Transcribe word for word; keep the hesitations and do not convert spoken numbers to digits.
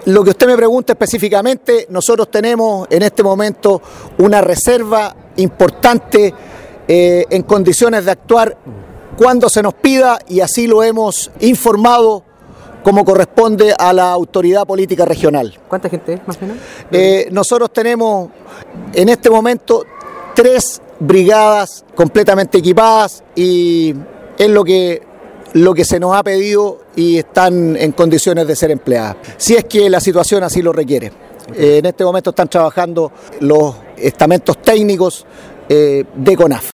lo que usted me pregunta específicamente, nosotros tenemos en este momento una reserva importante eh, en condiciones de actuar cuando se nos pida, y así lo hemos informado como corresponde a la autoridad política regional. ¿Cuánta gente es más o menos? Eh, nosotros tenemos en este momento tres brigadas completamente equipadas y es lo que, lo que se nos ha pedido y están en condiciones de ser empleadas, si es que la situación así lo requiere. Eh, en este momento están trabajando los estamentos técnicos eh, de CONAF.